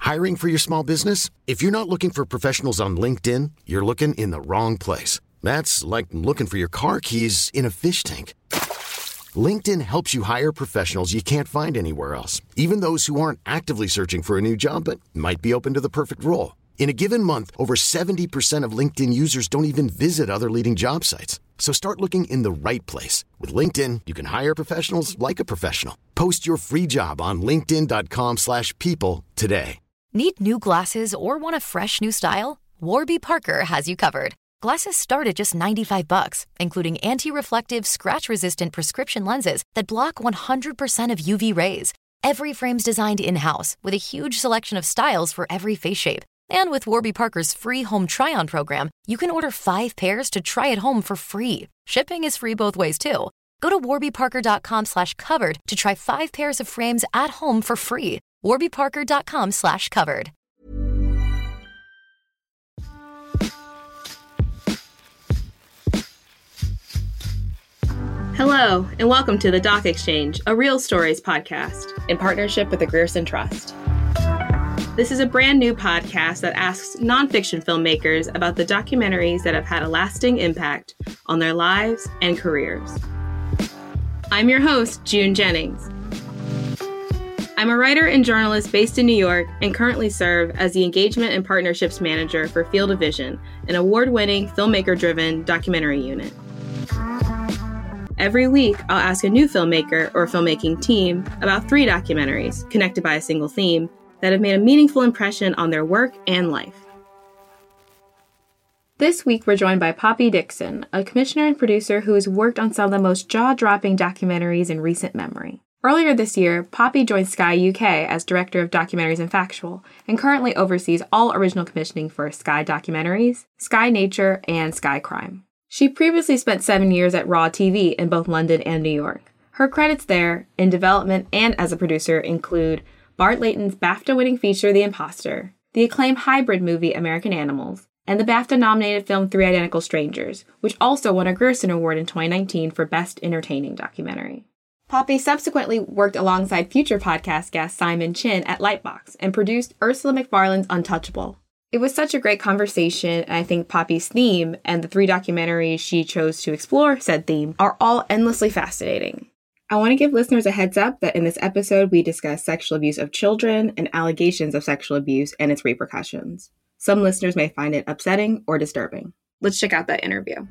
Hiring for your small business? If you're not looking for professionals on LinkedIn, you're looking in the wrong place. That's like looking for your car keys in a fish tank. LinkedIn helps you hire professionals you can't find anywhere else, even those who aren't actively searching for a new job but might be open to the perfect role. In a given month, over 70% of LinkedIn users don't even visit other leading job sites. So start looking in the right place. With LinkedIn, you can hire professionals like a professional. Post your free job on linkedin.com/people today. Need new glasses or want a fresh new style? Warby Parker has you covered. Glasses start at just $95, including anti-reflective, scratch-resistant prescription lenses that block 100% of UV rays. Every frame's designed in-house with a huge selection of styles for every face shape. And with Warby Parker's free home try-on program, you can order 5 pairs to try at home for free. Shipping is free both ways, too. Go to warbyparker.com/covered to try 5 pairs of frames at home for free. warbyparker.com/covered. Hello, and welcome to the Doc Exchange, a Real Stories podcast in partnership with the Grierson Trust. This is a brand new podcast that asks nonfiction filmmakers about the documentaries that have had a lasting impact on their lives and careers. I'm your host, June Jennings. I'm a writer and journalist based in New York and currently serve as the Engagement and Partnerships Manager for Field of Vision, an award-winning, filmmaker-driven documentary unit. Every week, I'll ask a new filmmaker or filmmaking team about 3 documentaries connected by a single theme that have made a meaningful impression on their work and life. This week, we're joined by Poppy Dickson, a commissioner and producer who has worked on some of the most jaw-dropping documentaries in recent memory. Earlier this year, Poppy joined Sky UK as Director of Documentaries and Factual, and currently oversees all original commissioning for Sky Documentaries, Sky Nature, and Sky Crime. She previously spent 7 years at Raw TV in both London and New York. Her credits there, in development and as a producer, include Bart Layton's BAFTA-winning feature The Imposter, the acclaimed hybrid movie American Animals, and the BAFTA-nominated film Three Identical Strangers, which also won a Grierson Award in 2019 for Best Entertaining Documentary. Poppy subsequently worked alongside future podcast guest Simon Chin at Lightbox and produced Ursula Macfarlane's Untouchable. It was such a great conversation, and I think Poppy's theme and the 3 documentaries she chose to explore said theme are all endlessly fascinating. I want to give listeners a heads up that in this episode we discuss sexual abuse of children and allegations of sexual abuse and its repercussions. Some listeners may find it upsetting or disturbing. Let's check out that interview.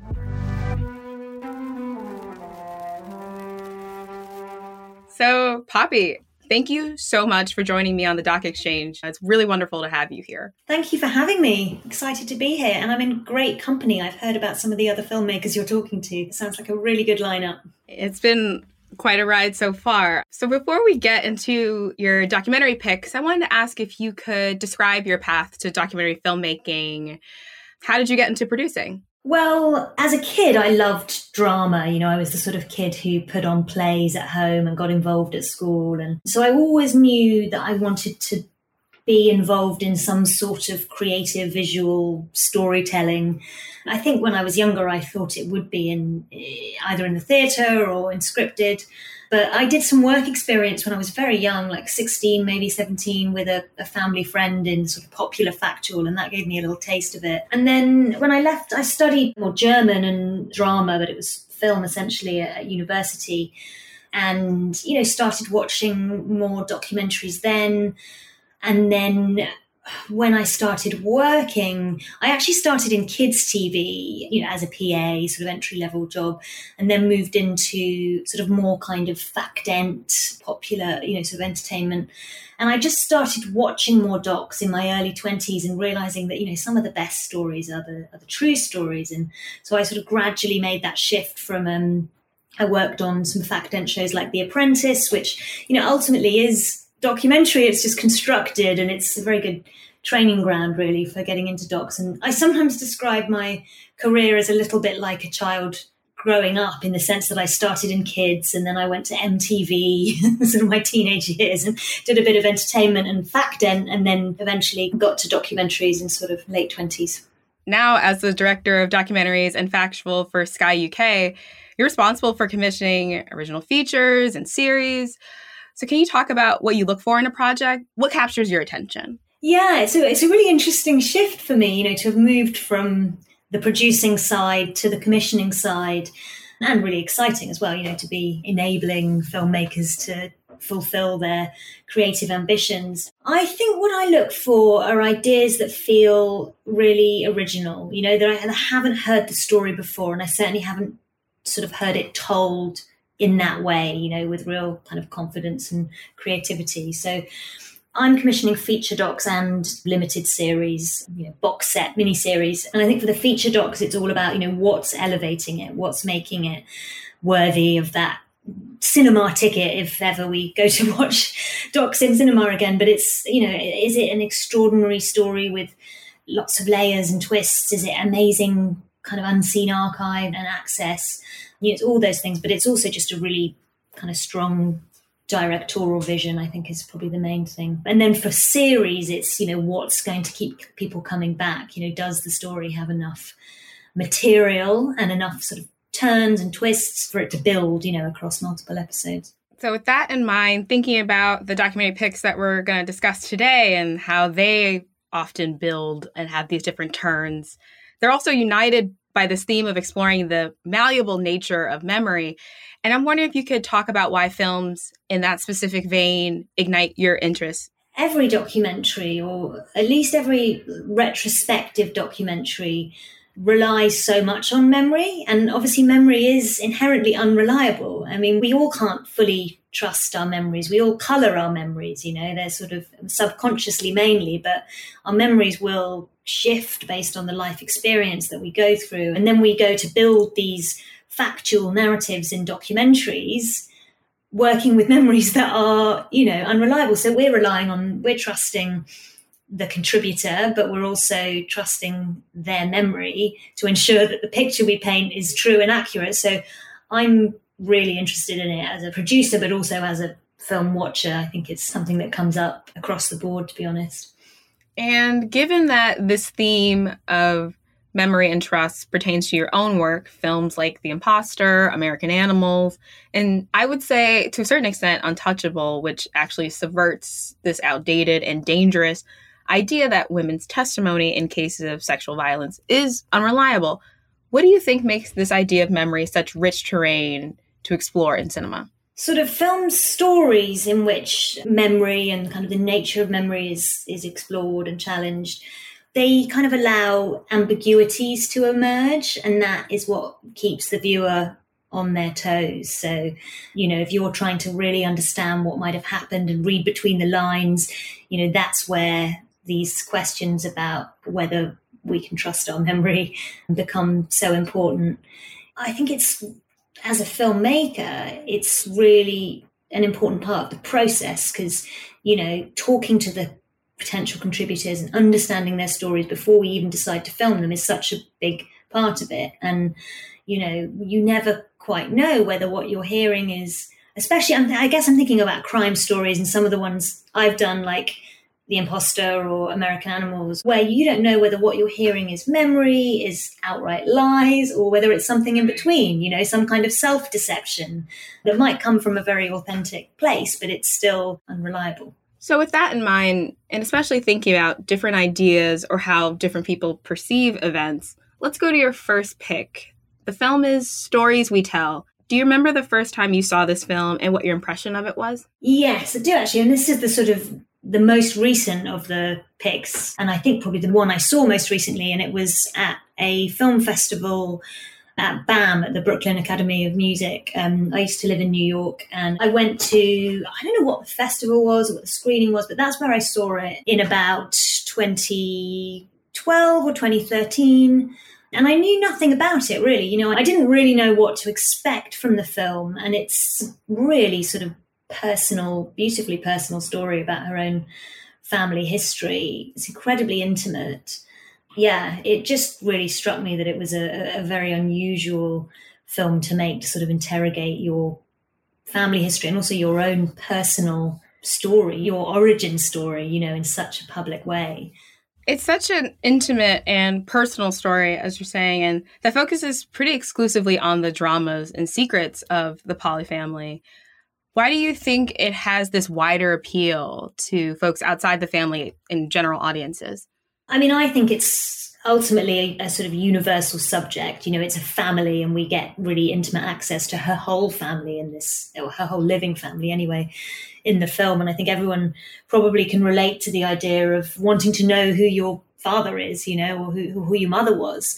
So, Poppy, thank you so much for joining me on the Doc Exchange. It's really wonderful to have you here. Thank you for having me. Excited to be here. And I'm in great company. I've heard about some of the other filmmakers you're talking to. It sounds like a really good lineup. It's been quite a ride so far. So before we get into your documentary picks, I wanted to ask if you could describe your path to documentary filmmaking. How did you get into producing? Well, as a kid, I loved drama. You know, I was the sort of kid who put on plays at home and got involved at school. And so I always knew that I wanted to be involved in some sort of creative visual storytelling. I think when I was younger, I thought it would be in either in the theatre or in scripted. But I did some work experience when I was very young, like 16, maybe 17, with a family friend in sort of popular factual, and that gave me a little taste of it. And then when I left, I studied more German and drama, but it was film essentially at university, and, you know, started watching more documentaries then. And then when I started working, I actually started in kids TV, you know, as a PA, sort of entry-level job, and then moved into sort of more kind of fact-ent, popular, you know, sort of entertainment. And I just started watching more docs in my early 20s and realizing that, you know, some of the best stories are the true stories. And so I sort of gradually made that shift from, I worked on some fact-ent shows like The Apprentice, which, you know, ultimately is documentary. It's just constructed, and it's a very good training ground really for getting into docs. And I sometimes describe my career as a little bit like a child growing up, in the sense that I started in kids and then I went to MTV sort of my teenage years and did a bit of entertainment and fact-ent, and then eventually got to documentaries in sort of late 20s. Now, as the director of documentaries and factual for Sky UK, you're responsible for commissioning original features and series. So can you talk about what you look for in a project? What captures your attention? Yeah, it's a really interesting shift for me, to have moved from the producing side to the commissioning side, and really exciting as well, to be enabling filmmakers to fulfill their creative ambitions. I think what I look for are ideas that feel really original, that I haven't heard the story before, and I certainly haven't sort of heard it told in that way, with real kind of confidence and creativity. So I'm commissioning feature docs and limited series, box set, miniseries. And I think for the feature docs, it's all about, what's elevating it, what's making it worthy of that cinema ticket if ever we go to watch docs in cinema again. But it's, is it an extraordinary story with lots of layers and twists? Is it amazing kind of unseen archive and access? It's all those things, but it's also just a really kind of strong directorial vision, I think, is probably the main thing. And then for series, it's, what's going to keep people coming back? Does the story have enough material and enough sort of turns and twists for it to build, across multiple episodes? So with that in mind, thinking about the documentary picks that we're going to discuss today and how they often build and have these different turns, they're also united by this theme of exploring the malleable nature of memory. And I'm wondering if you could talk about why films in that specific vein ignite your interest. Every documentary, or at least every retrospective documentary, relies so much on memory. And obviously memory is inherently unreliable. I mean, we all can't fully trust our memories. We all colour our memories, they're sort of subconsciously mainly, but our memories will shift based on the life experience that we go through. And then we go to build these factual narratives in documentaries, working with memories that are, unreliable. So we're trusting the contributor, but we're also trusting their memory to ensure that the picture we paint is true and accurate. So I'm really interested in it as a producer, but also as a film watcher. I think it's something that comes up across the board, to be honest. And given that this theme of memory and trust pertains to your own work, films like The Imposter, American Animals, and I would say to a certain extent Untouchable, which actually subverts this outdated and dangerous idea that women's testimony in cases of sexual violence is unreliable. What do you think makes this idea of memory such rich terrain to explore in cinema? Sort of film stories in which memory and kind of the nature of memory is explored and challenged, they kind of allow ambiguities to emerge, and that is what keeps the viewer on their toes. So, if you're trying to really understand what might have happened and read between the lines, that's where these questions about whether we can trust our memory become so important. I think it's, as a filmmaker, it's really an important part of the process because, talking to the potential contributors and understanding their stories before we even decide to film them is such a big part of it. And, you never quite know whether what you're hearing is, especially, I guess I'm thinking about crime stories and some of the ones I've done, like The Imposter or American Animals, where you don't know whether what you're hearing is memory, is outright lies, or whether it's something in between, some kind of self-deception that might come from a very authentic place, but it's still unreliable. So with that in mind, and especially thinking about different ideas or how different people perceive events, let's go to your first pick. The film is Stories We Tell. Do you remember the first time you saw this film and what your impression of it was? Yes, I do actually. And this is the sort of the most recent of the picks, and I think probably the one I saw most recently, and it was at a film festival at BAM, at the Brooklyn Academy of Music. I used to live in New York, and I went to, I don't know what the festival was or what the screening was, but that's where I saw it in about 2012 or 2013. And I knew nothing about it, really. I didn't really know what to expect from the film, and it's really sort of personal, beautifully personal story about her own family history. It's incredibly intimate. Yeah, it just really struck me that it was a very unusual film to make, to sort of interrogate your family history and also your own personal story, your origin story, in such a public way. It's such an intimate and personal story, as you're saying, and that focuses pretty exclusively on the dramas and secrets of the Polley family. Why do you think it has this wider appeal to folks outside the family and general audiences? I mean, I think it's ultimately a sort of universal subject. You know, it's a family, and we get really intimate access to her whole family in this, or her whole living family anyway, in the film. And I think everyone probably can relate to the idea of wanting to know who your father is, you know, or who your mother was.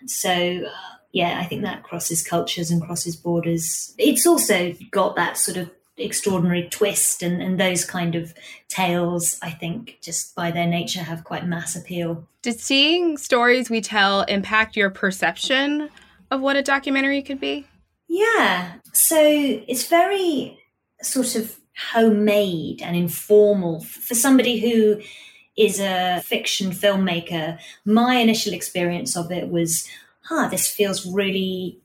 So, yeah, I think that crosses cultures and crosses borders. It's also got that sort of extraordinary twist, and those kind of tales, I think, just by their nature have quite mass appeal. Did seeing stories we tell impact your perception of what a documentary could be? Yeah. So it's very sort of homemade and informal. For somebody who is a fiction filmmaker, my initial experience of it was, this feels really,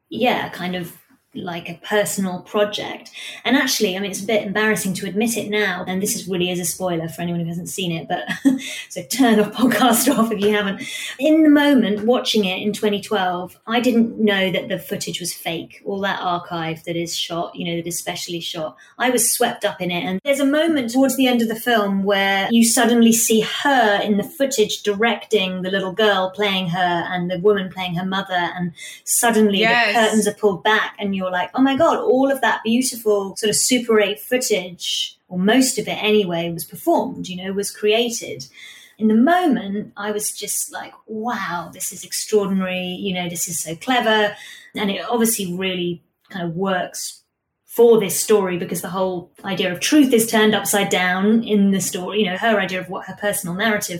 kind of like a personal project. And actually, I mean, it's a bit embarrassing to admit it now, and this really is a spoiler for anyone who hasn't seen it, but so turn the podcast off if you haven't. In the moment, watching it in 2012, I didn't know that the footage was fake, all that archive that is shot, you know, that is specially shot. I was swept up in it. And there's a moment towards the end of the film where you suddenly see her in the footage directing the little girl playing her and the woman playing her mother, and suddenly the curtains are pulled back and you're like, oh my God, all of that beautiful sort of Super 8 footage, or most of it anyway, was performed, you know, was created. In the moment, I was just like, wow, this is extraordinary. You know, this is so clever. And it obviously really kind of works for this story, because the whole idea of truth is turned upside down in the story. You know, her idea of what her personal narrative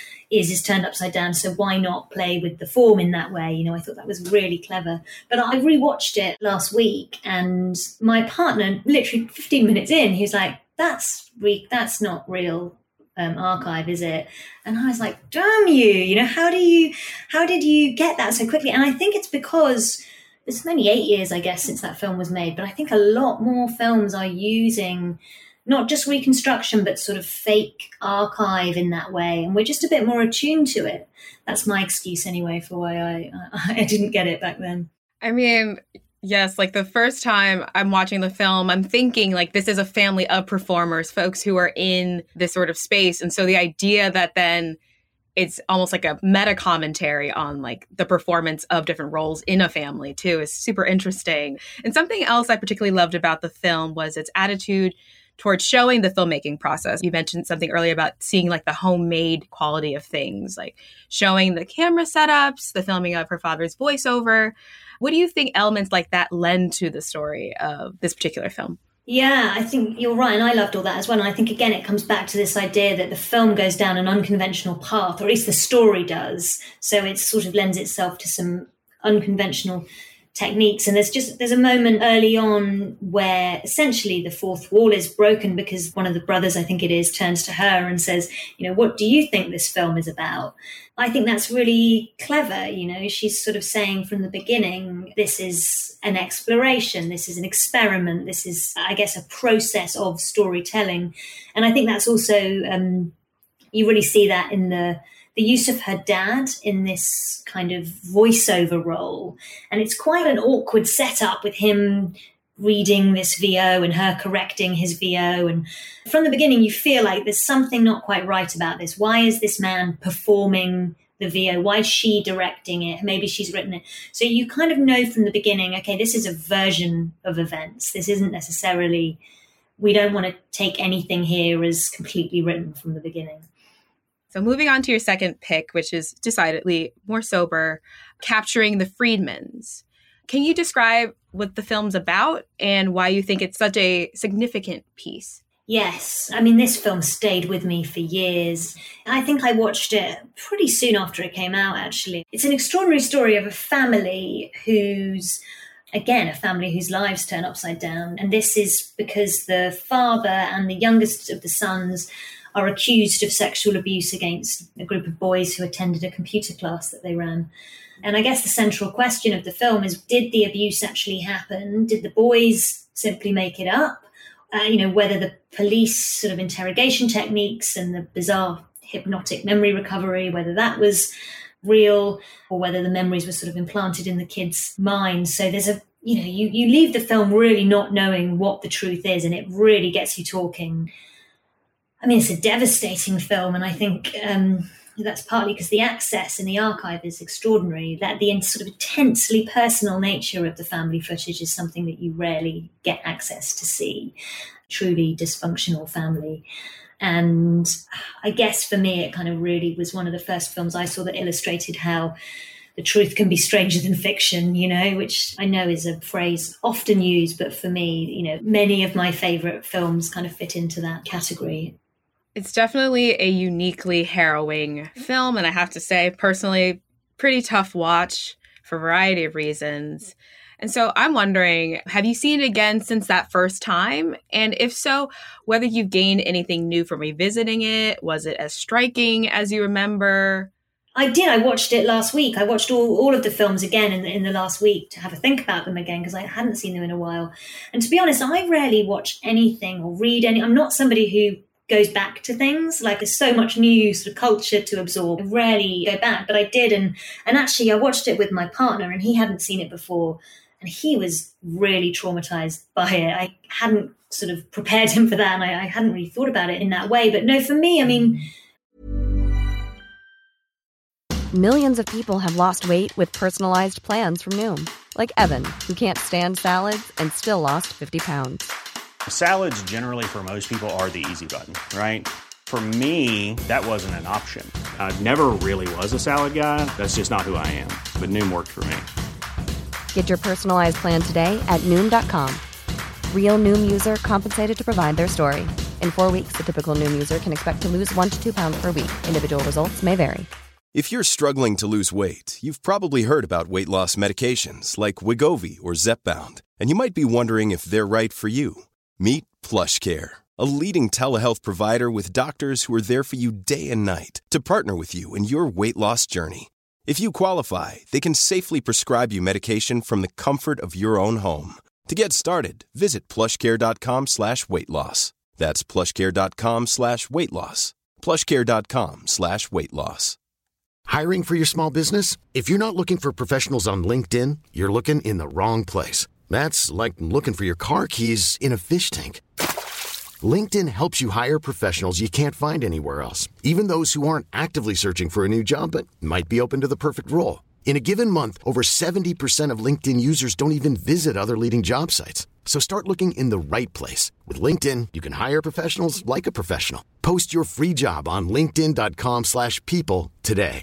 is turned upside down. So why not play with the form in that way? You know, I thought that was really clever. But I rewatched it last week, and my partner, literally 15 minutes in, he was like, that's not real archive, is it? And I was like, damn you, you know, how did you get that so quickly? And I think it's because it's only 8 years, I guess, since that film was made, but I think a lot more films are using not just reconstruction, but sort of fake archive in that way. And we're just a bit more attuned to it. That's my excuse anyway for why I didn't get it back then. I mean, yes, like the first time I'm watching the film, I'm thinking like this is a family of performers, folks who are in this sort of space. And so the idea that then it's almost like a meta commentary on like the performance of different roles in a family too is super interesting. And something else I particularly loved about the film was its attitude towards showing the filmmaking process. You mentioned something earlier about seeing like the homemade quality of things, like showing the camera setups, the filming of her father's voiceover. What do you think elements like that lend to the story of this particular film? Yeah, I think you're right. And I loved all that as well. And I think, again, it comes back to this idea that the film goes down an unconventional path, or at least the story does. So it sort of lends itself to some unconventional techniques. And there's a moment early on where essentially the fourth wall is broken, because one of the brothers, I think it is, turns to her and says, you know, what do you think this film is about? I think that's really clever. You know, she's sort of saying from the beginning, this is an exploration, this is an experiment, this is, I guess, a process of storytelling. And I think that's also, you really see that in the use of her dad in this kind of voiceover role. And it's quite an awkward setup with him reading this VO and her correcting his VO. And from the beginning, you feel like there's something not quite right about this. Why is this man performing the VO? Why is she directing it? Maybe she's written it. So you kind of know from the beginning, okay, this is a version of events. This isn't necessarily, we don't want to take anything here as completely written from the beginning. So moving on to your second pick, which is decidedly more sober, Capturing the Friedmans. Can you describe what the film's about and why you think it's such a significant piece? Yes. I mean, this film stayed with me for years. I think I watched it pretty soon after it came out, actually. It's an extraordinary story of a family whose lives turn upside down. And this is because the father and the youngest of the sons are accused of sexual abuse against a group of boys who attended a computer class that they ran. And I guess the central question of the film is, did the abuse actually happen? Did the boys simply make it up? Whether the police sort of interrogation techniques and the bizarre hypnotic memory recovery, whether that was real or whether the memories were sort of implanted in the kids' minds. So there's a you leave the film really not knowing what the truth is, and it really gets you talking. I mean, it's a devastating film, and I think that's partly because the access in the archive is extraordinary. That the sort of intensely personal nature of the family footage is something that you rarely get access to see. Truly dysfunctional family. And I guess for me, it kind of really was one of the first films I saw that illustrated how the truth can be stranger than fiction, which I know is a phrase often used, but for me, many of my favorite films kind of fit into that category. It's definitely a uniquely harrowing film, and I have to say, personally, pretty tough watch for a variety of reasons. And so I'm wondering, have you seen it again since that first time? And if so, whether you've gained anything new from revisiting it? Was it as striking as you remember? I did. I watched it last week. I watched all of the films again in the last week to have a think about them again, because I hadn't seen them in a while. And to be honest, I rarely watch anything or read any. I'm not somebody who goes back to things. Like, there's so much new sort of culture to absorb. I rarely go back, but I did. And actually, I watched it with my partner, and he hadn't seen it before. And he was really traumatized by it. I hadn't sort of prepared him for that, and I hadn't really thought about it in that way. But no, for me, I mean... Millions of people have lost weight with personalized plans from Noom. Like Evan, who can't stand salads and still lost 50 pounds. Salads generally for most people are the easy button, right? For me, that wasn't an option. I never really was a salad guy. That's just not who I am. But Noom worked for me. Get your personalized plan today at Noom.com. Real Noom user compensated to provide their story. In 4 weeks, the typical Noom user can expect to lose 1 to 2 pounds per week. Individual results may vary. If you're struggling to lose weight, you've probably heard about weight loss medications like Wegovy or Zepbound, and you might be wondering if they're right for you. Meet PlushCare, a leading telehealth provider with doctors who are there for you day and night to partner with you in your weight loss journey. If you qualify, they can safely prescribe you medication from the comfort of your own home. To get started, visit plushcare.com/weightloss. That's plushcare.com/weightloss. plushcare.com/weightloss. Hiring for your small business? If you're not looking for professionals on LinkedIn, you're looking in the wrong place. That's like looking for your car keys in a fish tank. LinkedIn helps you hire professionals you can't find anywhere else, even those who aren't actively searching for a new job but might be open to the perfect role. In a given month, over 70% of LinkedIn users don't even visit other leading job sites. So start looking in the right place. With LinkedIn, you can hire professionals like a professional. Post your free job on linkedin.com/people today.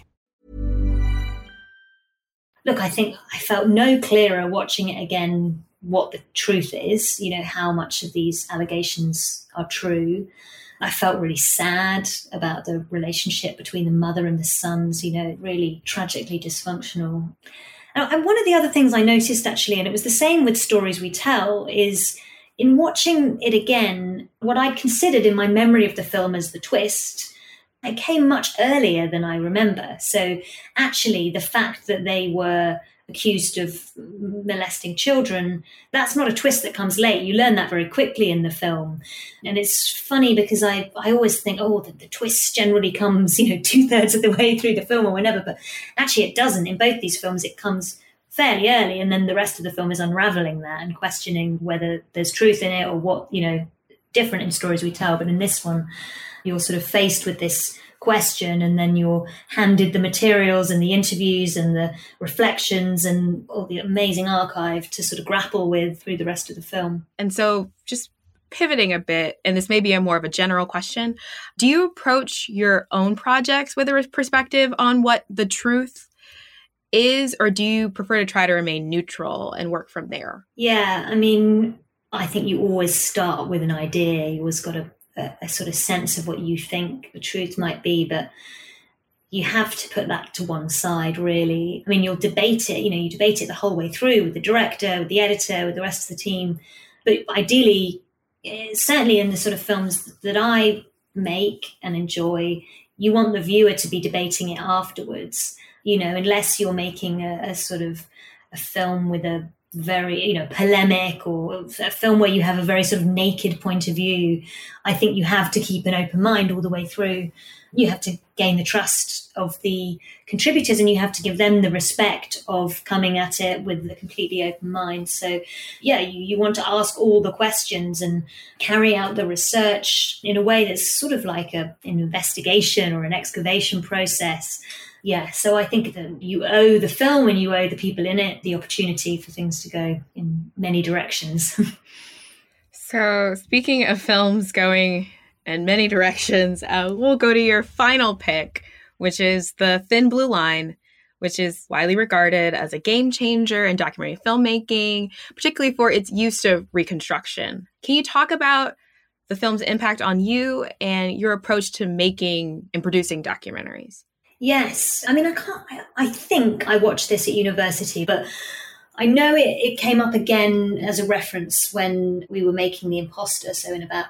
Look, I think I felt no clearer watching it again what the truth is, how much of these allegations are true. I felt really sad about the relationship between the mother and the sons, really tragically dysfunctional. And one of the other things I noticed, actually, and it was the same with Stories We Tell, is in watching it again, what I'd considered in my memory of the film as the twist, it came much earlier than I remember. So actually, the fact that they were accused of molesting children, that's not a twist that comes late. You learn that very quickly in the film. And it's funny because I always think, the twist generally comes, 2/3 of the way through the film or whenever. But actually, it doesn't. In both these films, it comes fairly early. And then the rest of the film is unraveling that and questioning whether there's truth in it or what, different in Stories We Tell. But in this one, you're sort of faced with this question, and then you're handed the materials and the interviews and the reflections and all the amazing archive to sort of grapple with through the rest of the film. And so just pivoting a bit, and this may be more of a general question, do you approach your own projects with a perspective on what the truth is, or do you prefer to try to remain neutral and work from there? Yeah, I mean, I think you always start with an idea. You always got a sort of sense of what you think the truth might be, but you have to put that to one side, really. I mean, you'll debate it, you debate it the whole way through with the director, with the editor, with the rest of the team. But ideally, certainly in the sort of films that I make and enjoy, you want the viewer to be debating it afterwards, unless you're making a sort of a film with a very, polemic, or a film where you have a very sort of naked point of view, I think you have to keep an open mind all the way through. You have to gain the trust of the contributors, and you have to give them the respect of coming at it with a completely open mind. So, yeah, you want to ask all the questions and carry out the research in a way that's sort of like an investigation or an excavation process. Yeah, so I think that you owe the film and you owe the people in it the opportunity for things to go in many directions. So speaking of films going in many directions, we'll go to your final pick, which is The Thin Blue Line, which is widely regarded as a game changer in documentary filmmaking, particularly for its use of reconstruction. Can you talk about the film's impact on you and your approach to making and producing documentaries? Yes. I mean, I think I watched this at university, but I know it came up again as a reference when we were making The Imposter, so in about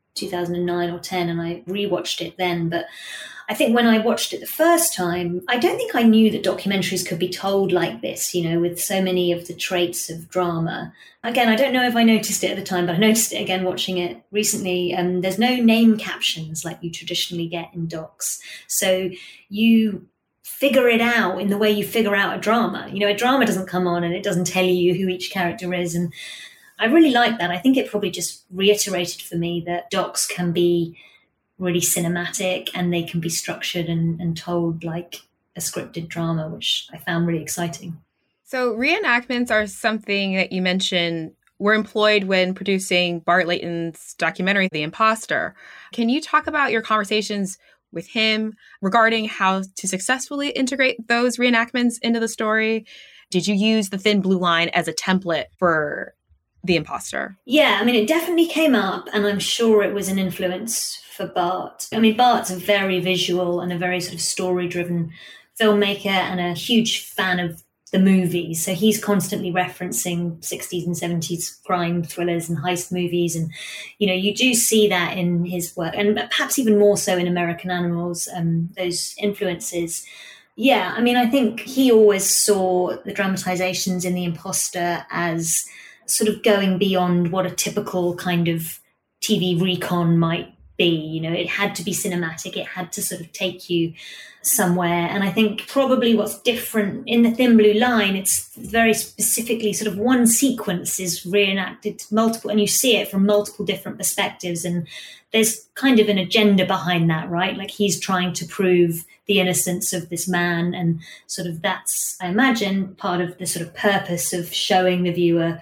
2009 or 10, and I rewatched it then. But I think when I watched it the first time, I don't think I knew that documentaries could be told like this, with so many of the traits of drama. Again, I don't know if I noticed it at the time, but I noticed it again watching it recently. There's no name captions like you traditionally get in docs. So you figure it out in the way you figure out a drama. A drama doesn't come on and it doesn't tell you who each character is. And I really like that. I think it probably just reiterated for me that docs can be really cinematic and they can be structured and told like a scripted drama, which I found really exciting. So reenactments are something that you mentioned were employed when producing Bart Layton's documentary, The Imposter. Can you talk about your conversations with him regarding how to successfully integrate those reenactments into the story? Did you use The Thin Blue Line as a template for The Imposter? Yeah, I mean, it definitely came up, and I'm sure it was an influence for Bart. I mean, Bart's a very visual and a very sort of story-driven filmmaker and a huge fan of the movies. So he's constantly referencing 60s and 70s crime thrillers and heist movies. And, you do see that in his work, and perhaps even more so in American Animals, those influences. Yeah, I mean, I think he always saw the dramatizations in The Imposter as sort of going beyond what a typical kind of TV recon might be. It had to be cinematic. It had to sort of take you somewhere. And I think probably what's different in The Thin Blue Line, it's very specifically sort of one sequence is reenacted multiple, and you see it from multiple different perspectives. And there's kind of an agenda behind that, right? Like he's trying to prove the innocence of this man. And sort of that's, I imagine, part of the sort of purpose of showing the viewer,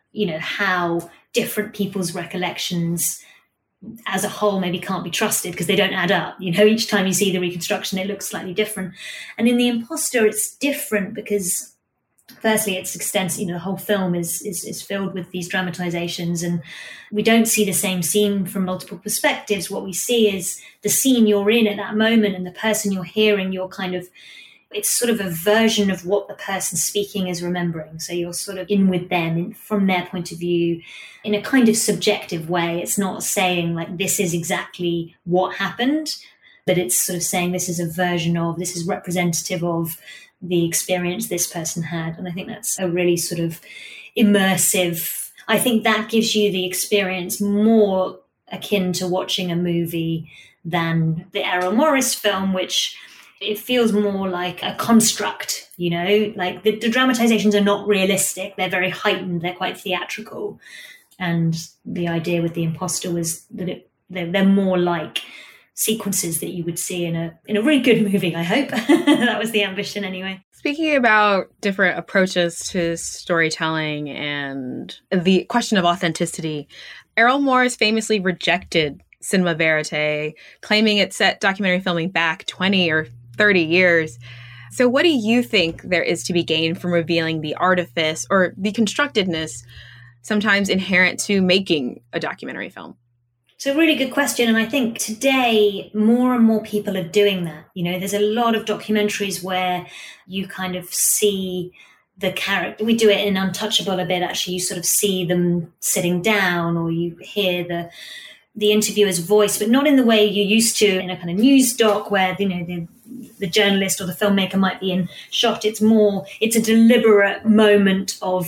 how different people's recollections as a whole maybe can't be trusted because they don't add up. Each time you see the reconstruction, it looks slightly different. And in The Imposter, it's different because firstly, it's extensive. The whole film is filled with these dramatizations, and we don't see the same scene from multiple perspectives. What we see is the scene you're in at that moment, and the person you're hearing, it's sort of a version of what the person speaking is remembering. So you're sort of in with them from their point of view in a kind of subjective way. It's not saying like this is exactly what happened, but it's sort of saying this is a version of, this is representative of the experience this person had. And I think that's a really sort of immersive, I think that gives you the experience more akin to watching a movie than the Errol Morris film, which it feels more like a construct, like the dramatizations are not realistic. They're very heightened. They're quite theatrical. And the idea with The Imposter was that they're more like sequences that you would see in a really good movie, I hope. That was the ambition anyway. Speaking about different approaches to storytelling and the question of authenticity, Errol Morris famously rejected cinema verite, claiming it set documentary filming back 20 or 30 years. So what do you think there is to be gained from revealing the artifice or the constructedness sometimes inherent to making a documentary film? It's a really good question. And I think today more and more people are doing that. There's a lot of documentaries where you kind of see the character. We do it in Untouchable a bit, actually. You sort of see them sitting down, or you hear the interviewer's voice, but not in the way you used to in a kind of news doc where, the journalist or the filmmaker might be in shot. It's a deliberate moment of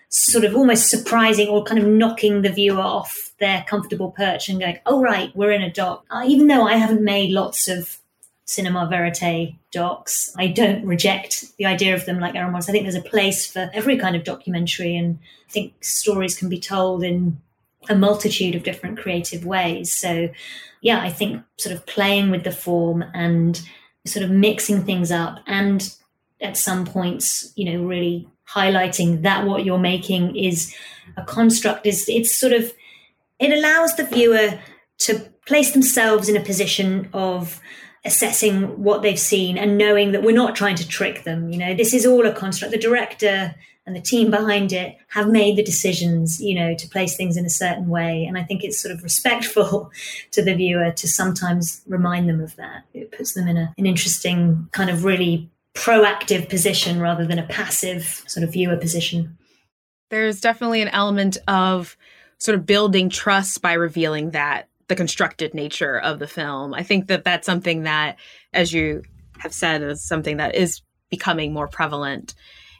sort of almost surprising or kind of knocking the viewer off their comfortable perch and going, oh, right, we're in a doc. Even though I haven't made lots of cinema verite docs, I don't reject the idea of them like Errol Morris. I think there's a place for every kind of documentary, and I think stories can be told in a multitude of different creative ways. So yeah, I think sort of playing with the form and sort of mixing things up, and at some points, you know, really highlighting that what you're making is a construct, it's sort of, it allows the viewer to place themselves in a position of assessing what they've seen and knowing that we're not trying to trick them. You know, this is all a construct. The director and the team behind it have made the decisions, you know, to place things in a certain way. And I think it's sort of respectful to the viewer to sometimes remind them of that. It puts them in an interesting kind of really proactive position rather than a passive sort of viewer position. There's definitely an element of sort of building trust by revealing that the constructed nature of the film. I think that that's something that, as you have said, is something that is becoming more prevalent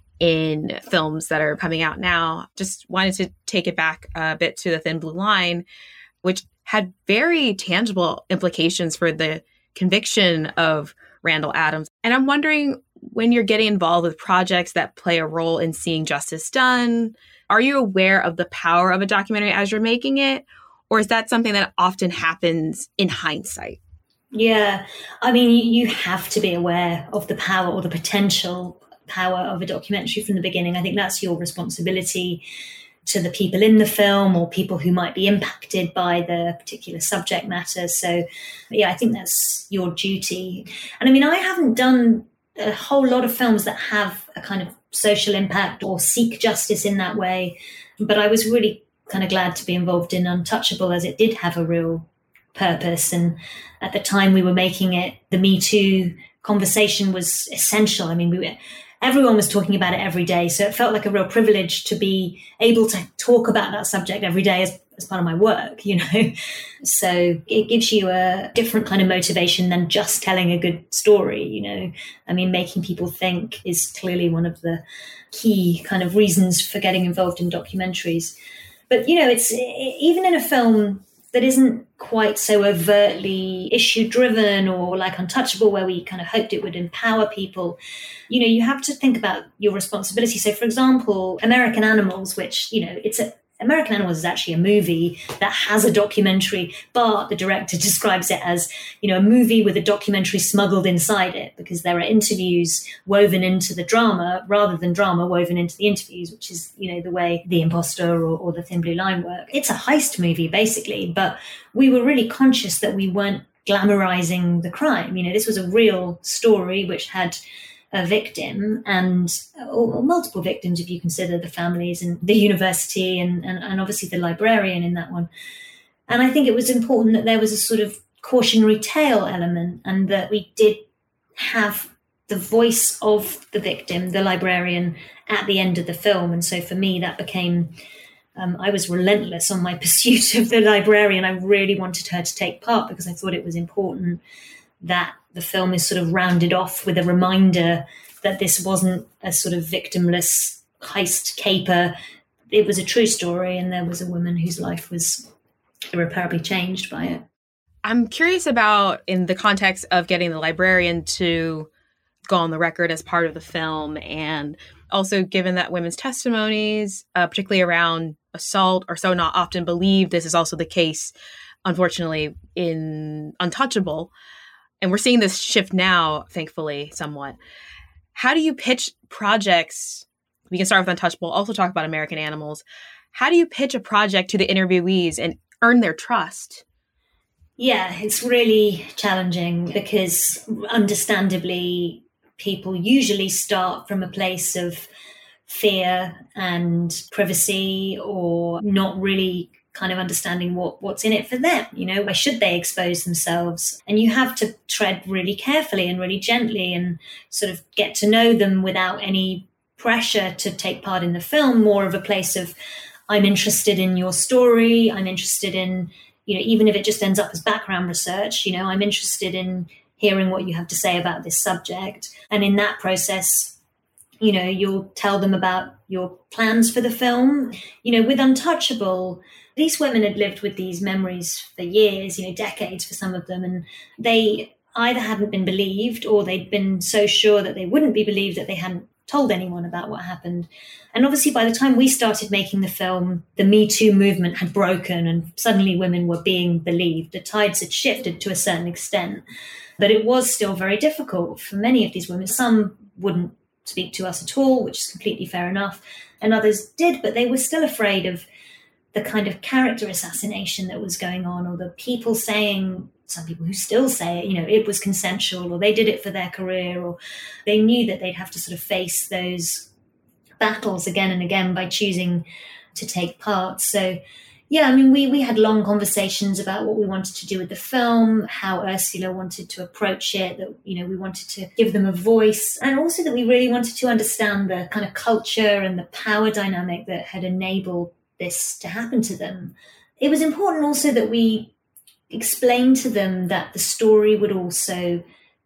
in films that are coming out now. Just wanted to take it back a bit to The Thin Blue Line, which had very tangible implications for the conviction of Randall Adams. And I'm wondering, when you're getting involved with projects that play a role in seeing justice done, are you aware of the power of a documentary as you're making it? Or is that something that often happens in hindsight? Yeah, I mean, you have to be aware of the power or the potential power of a documentary from the beginning. I think that's your responsibility to the people in the film or people who might be impacted by the particular subject matter. So, yeah, I think that's your duty. And I mean, I haven't done a whole lot of films that have a kind of social impact or seek justice in that way, but I was really kind of glad to be involved in Untouchable, as it did have a real purpose. And at the time we were making it, the Me Too conversation was essential. I mean, everyone was talking about it every day. So it felt like a real privilege to be able to talk about that subject every day as part of my work, you know. So it gives you a different kind of motivation than just telling a good story, you know. I mean, making people think is clearly one of the key kind of reasons for getting involved in documentaries. But, you know, it's even in a film that isn't quite so overtly issue-driven or like Untouchable, where we kind of hoped it would empower people, you know, you have to think about your responsibility. So, for example, American Animals, which, you know, American Animals is actually a movie that has a documentary, but the director describes it as, you know, a movie with a documentary smuggled inside it, because there are interviews woven into the drama rather than drama woven into the interviews, which is, you know, the way The Imposter or The Thin Blue Line work. It's a heist movie, basically, but we were really conscious that we weren't glamorizing the crime. You know, this was a real story which had a victim or multiple victims, if you consider the families and the university and obviously the librarian in that one. And I think it was important that there was a sort of cautionary tale element, and that we did have the voice of the victim, the librarian, at the end of the film. And so for me, that became, I was relentless on my pursuit of the librarian. I really wanted her to take part because I thought it was important that the film is sort of rounded off with a reminder that this wasn't a sort of victimless heist caper. It was a true story, and there was a woman whose life was irreparably changed by it. I'm curious about, in the context of getting the librarian to go on the record as part of the film, and also given that women's testimonies, particularly around assault, are so not often believed. This is also the case, unfortunately, in Untouchable. And we're seeing this shift now, thankfully, somewhat. How do you pitch projects? We can start with Untouchable, also talk about American Animals. How do you pitch a project to the interviewees and earn their trust? Yeah, it's really challenging because understandably, people usually start from a place of fear and privacy, or not really kind of understanding what's in it for them. You know, why should they expose themselves? And you have to tread really carefully and really gently and sort of get to know them without any pressure to take part in the film. More of a place of, I'm interested in your story. I'm interested in, you know, even if it just ends up as background research, you know, I'm interested in hearing what you have to say about this subject. And in that process, You know, you'll tell them about your plans for the film. You know, with Untouchable, these women had lived with these memories for years, you know, decades for some of them, and they either hadn't been believed or they'd been so sure that they wouldn't be believed that they hadn't told anyone about what happened. And obviously by the time we started making the film, the Me Too movement had broken and suddenly women were being believed. The tides had shifted to a certain extent, but it was still very difficult for many of these women. Some wouldn't speak to us at all, which is completely fair enough, and others did, but they were still afraid of the kind of character assassination that was going on, or the people saying, some people who still say it, you know, it was consensual, or they did it for their career, or they knew that they'd have to sort of face those battles again and again by choosing to take part. So yeah, I mean, we had long conversations about what we wanted to do with the film, how Ursula wanted to approach it, that, you know, we wanted to give them a voice, and also that we really wanted to understand the kind of culture and the power dynamic that had enabled this to happen to them. It was important also that we explain to them that the story would also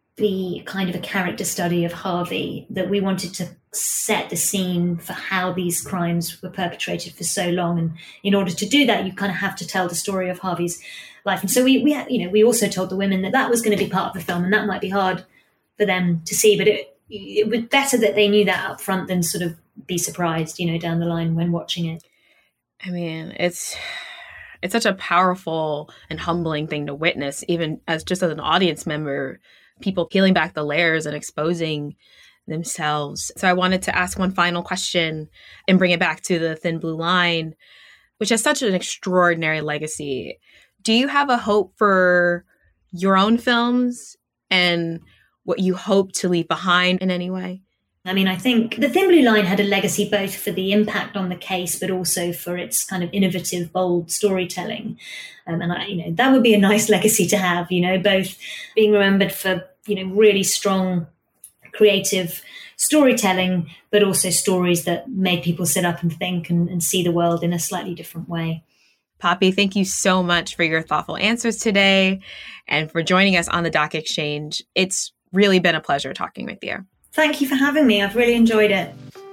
be kind of a character study of Harvey, that we wanted to set the scene for how these crimes were perpetrated for so long. And in order to do that, you kind of have to tell the story of Harvey's life. And so we also told the women that was going to be part of the film, and that might be hard for them to see, but it was better that they knew that up front than sort of be surprised, you know, down the line when watching it. I mean, it's such a powerful and humbling thing to witness, even as an audience member, people peeling back the layers and exposing themselves. So I wanted to ask one final question and bring it back to The Thin Blue Line, which has such an extraordinary legacy. Do you have a hope for your own films and what you hope to leave behind in any way? I mean, I think The Thin Blue Line had a legacy both for the impact on the case, but also for its kind of innovative, bold storytelling. And that would be a nice legacy to have, you know, both being remembered for, you know, really strong, creative storytelling, but also stories that made people sit up and think and see the world in a slightly different way. Poppy, thank you so much for your thoughtful answers today and for joining us on the Doc Exchange. It's really been a pleasure talking with you. Thank you for having me. I've really enjoyed it.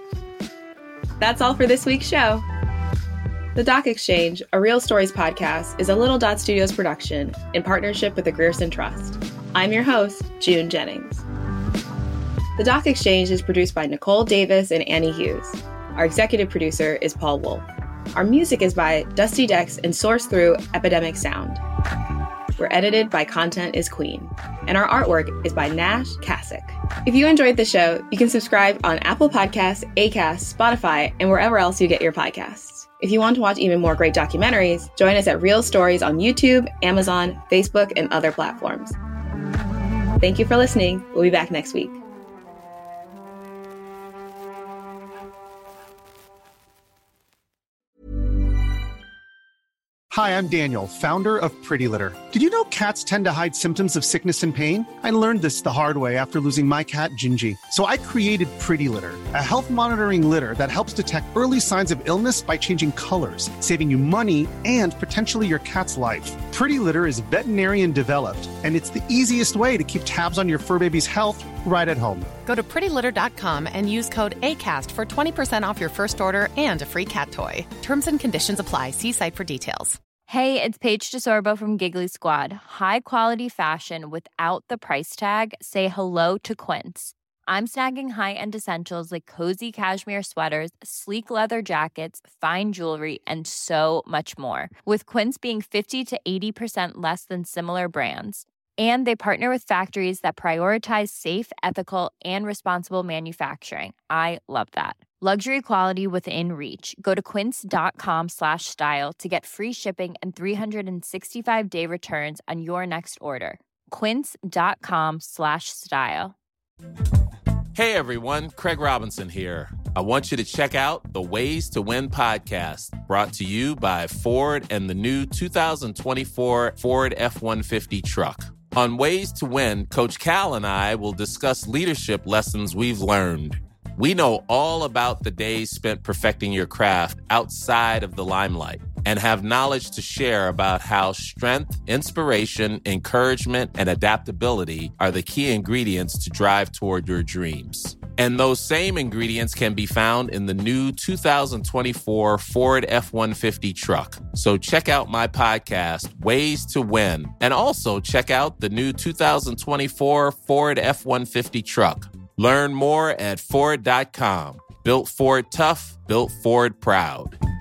That's all for this week's show. The Doc Exchange, a Real Stories podcast, is a Little Dot Studios production in partnership with the Grierson Trust. I'm your host, June Jennings. The Doc Exchange is produced by Nicole Davis and Annie Hughes. Our executive producer is Paul Wolf. Our music is by Dusty Dex and sourced through Epidemic Sound. We're edited by Content is Queen. And our artwork is by Nash Kasich. If you enjoyed the show, you can subscribe on Apple Podcasts, Acast, Spotify, and wherever else you get your podcasts. If you want to watch even more great documentaries, join us at Real Stories on YouTube, Amazon, Facebook, and other platforms. Thank you for listening. We'll be back next week. Hi, I'm Daniel, founder of Pretty Litter. Did you know cats tend to hide symptoms of sickness and pain? I learned this the hard way after losing my cat, Gingy. So I created Pretty Litter, a health monitoring litter that helps detect early signs of illness by changing colors, saving you money and potentially your cat's life. Pretty Litter is veterinarian developed, and it's the easiest way to keep tabs on your fur baby's health right at home. Go to prettylitter.com and use code ACAST for 20% off your first order and a free cat toy. Terms and conditions apply. See site for details. Hey, it's Paige DeSorbo from Giggly Squad. High quality fashion without the price tag. Say hello to Quince. I'm snagging high-end essentials like cozy cashmere sweaters, sleek leather jackets, fine jewelry, and so much more. With Quince being 50 to 80% less than similar brands. And they partner with factories that prioritize safe, ethical, and responsible manufacturing. I love that. Luxury quality within reach. Go to quince.com/style to get free shipping and 365-day returns on your next order. Quince.com/style. Hey everyone, Craig Robinson here. I want you to check out the Ways to Win podcast, brought to you by Ford and the new 2024 Ford F-150 truck. On Ways to Win, Coach Cal and I will discuss leadership lessons we've learned. We know all about the days spent perfecting your craft outside of the limelight and have knowledge to share about how strength, inspiration, encouragement, and adaptability are the key ingredients to drive toward your dreams. And those same ingredients can be found in the new 2024 Ford F-150 truck. So check out my podcast, Ways to Win, and also check out the new 2024 Ford F-150 truck. Learn more at Ford.com. Built Ford tough, built Ford proud.